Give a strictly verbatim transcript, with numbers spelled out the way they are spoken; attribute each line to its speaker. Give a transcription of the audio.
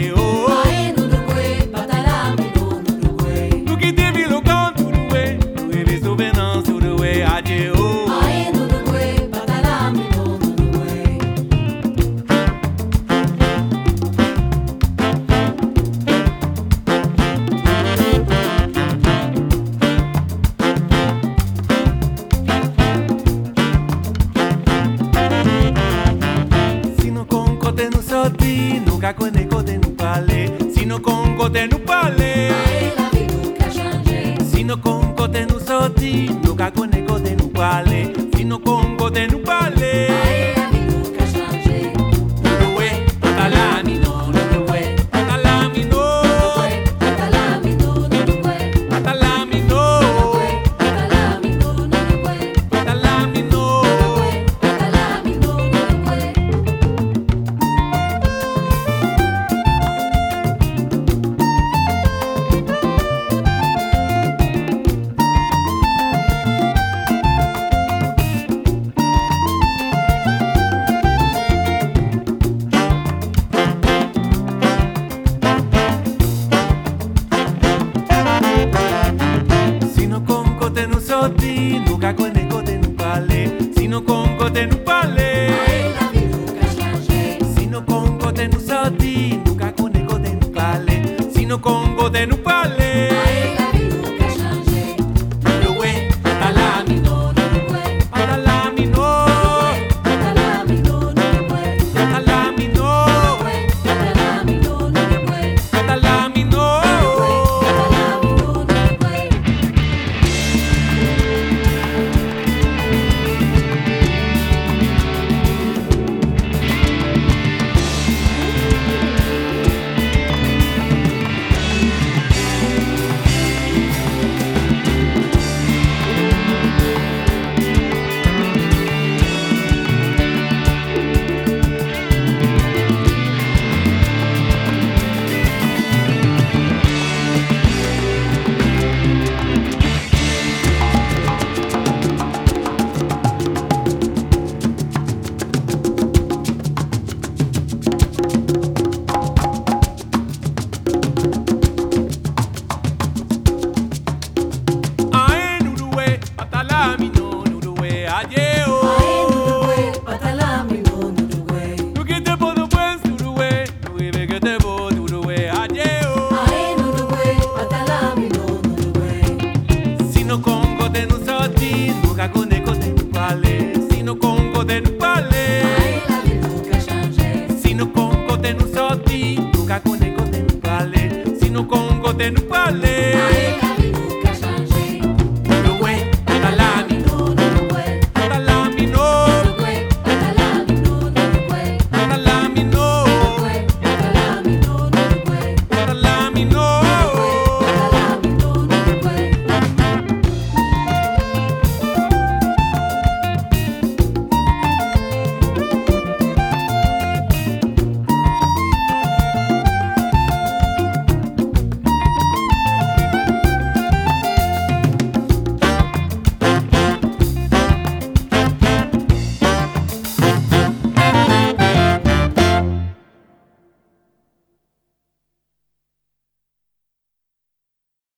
Speaker 1: adje oh.
Speaker 2: Ae Nudoué, Patalamino Nudoué.
Speaker 1: Nous quitter Vilocan Nudoué, nous et les souvenances Nudoué adje oh.
Speaker 2: Ae Nudoué, Patalamino Nudoué.
Speaker 1: Si nous con côté nous sorti, nous ka connaît côté nous parler. Si nous con côté nous parler.
Speaker 2: Ae la vie nous qu'a changé.
Speaker 1: Si nous con côté nous sorti, nous ka connaît côté nous parler. Si nous con côté nous parler.
Speaker 2: Ae la vie nous qu'a changé.
Speaker 1: Nudoué, Patalamino, Nudoué, Patalamino,
Speaker 2: Patalamino Nudoué.
Speaker 1: Patalamino,
Speaker 2: Patalamino Nudoué.
Speaker 1: Patalamino.
Speaker 2: Patalamino Nudoué.
Speaker 1: Si nous con côté nous sorti, nous ka connaît côté nous parler. Si nous con côté nous parler.
Speaker 2: Ae la vie nous qu'a changé.
Speaker 1: Si nous con côté nous sorti, nous ka connaît côté nous parler. Si nous con côté nous parler.
Speaker 2: Ae la vie nous qu'a changé.
Speaker 1: Nudoué, Patalamino,
Speaker 2: Nudoué.
Speaker 1: Patalamino,
Speaker 2: Patalamino Nudoué.
Speaker 1: Patalamino,
Speaker 2: Patalamino Nudoué.
Speaker 1: Patalamino.
Speaker 2: Patalamino Nudoué.
Speaker 1: Ae Nudoué, Patalamino, Nudoué adje oh.
Speaker 2: Ae Nudoué, Patalamino Nudoué.
Speaker 1: Nous quitter Port-au-Prince, Nudoué, nous rêver que t'es beau, Nudoué adje oh.
Speaker 2: Ae Nudoué, Patalamino Nudoué.
Speaker 1: Si nous con côté nous sorti, nous ka connaît côté nous parler. Si nous con côté nous parler.
Speaker 2: Ae la vie nous qu'a changé.
Speaker 1: Si nous con côté nous sorti, nous ka connaît côté nous parler. Si nous con côté nous parler.